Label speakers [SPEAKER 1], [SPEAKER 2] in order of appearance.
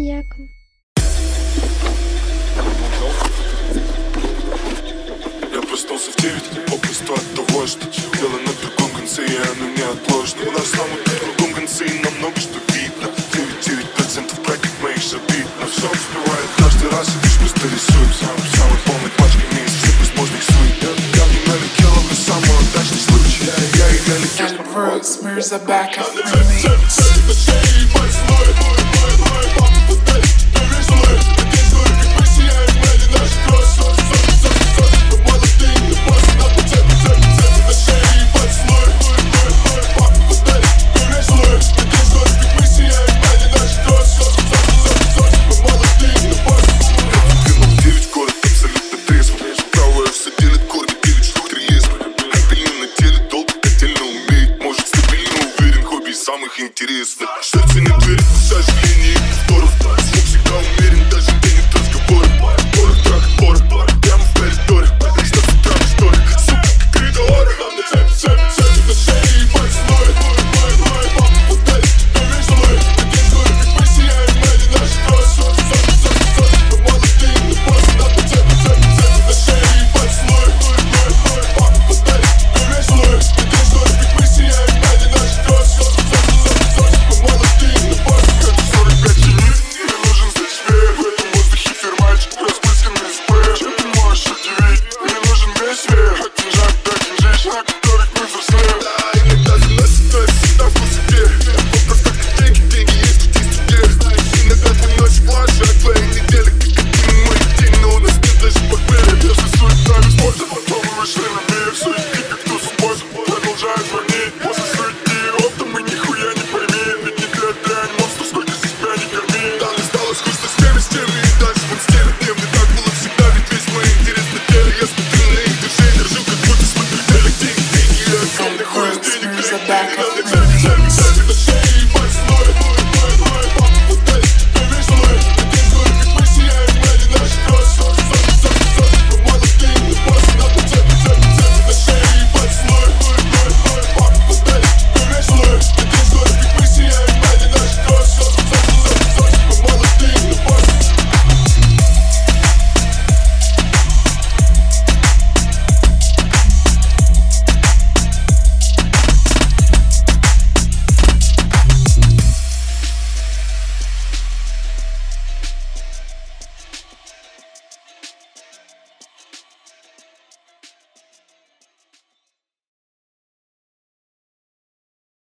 [SPEAKER 1] Дьякон.
[SPEAKER 2] Я проснулся в 9, попросту от того, что дело на другом конце, и оно неотложно. У нас самый на другом конце, и нам много что видно. 99% браков моих шабит. Но все успевает каждый раз, и лишь просто рисуем самой полной пачкой месяц всех возможных сует. Я в ней налетел, но самый удачный случай. Я и налетел.
[SPEAKER 3] And the mirrors are back up for me.